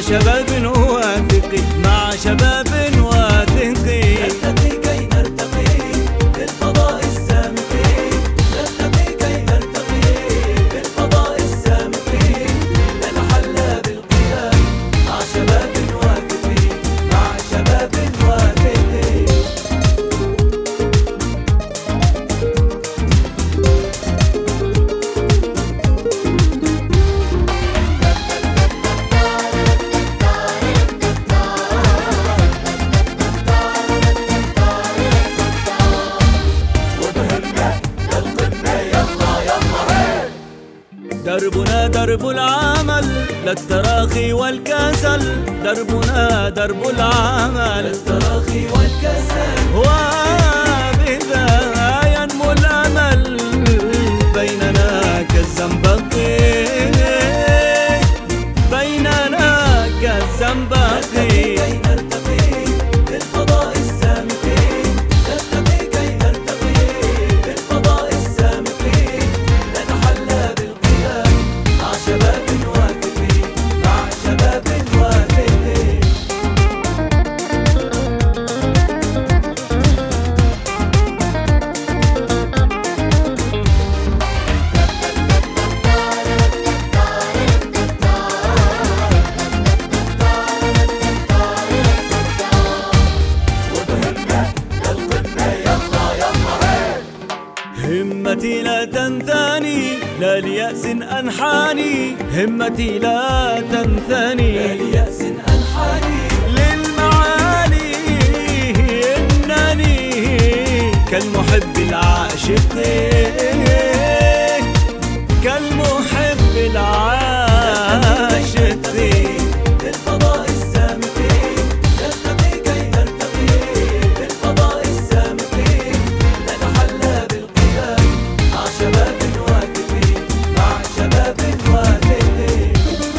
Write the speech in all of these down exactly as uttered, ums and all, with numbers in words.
شباب واثقين، مع شباب واثقين. نرتقي كي نرتقي في الفضاء السامقين، نرتقي كي نرتقي في الفضاء السامقين. نتحلى بالقيام مع شباب واثقين، مع شباب واثقين. دربنا درب العمل للتراخي والكسل، دربنا درب العمل للتراخي والكسل. وبذا ينمو الأمل بيننا كالزنبقي، بيننا كالزنبقي. كي نرتقي في الفضاء السامقين، نرتقي كي نرتقي في الفضاء السامقين. نتحلى بالقيام مع شباب واثقين، مع شباب واثقين. همتي لا تنثني لا ليأس أنحاني، همتي لا تنثني لا ليأس أنحاني. للمعالي إنني كالمحب العاشق، كالمحب العاشق. في الفضاء السامقين، نرتقي كي نرتقي في الفضاء السامقين. نتحلى بالقيام مع شباب واثقين، مع شباب واثقين.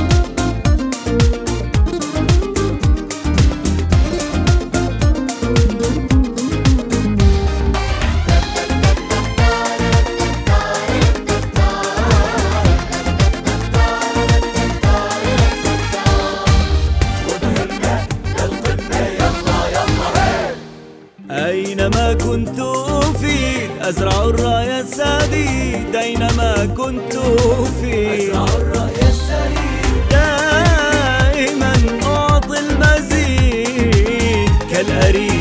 أينما كنت أفيد أزرع الراية السديد، أينما كنت أفيد أزرع الرأي السديد. دائما أعطي المزيد كالأريد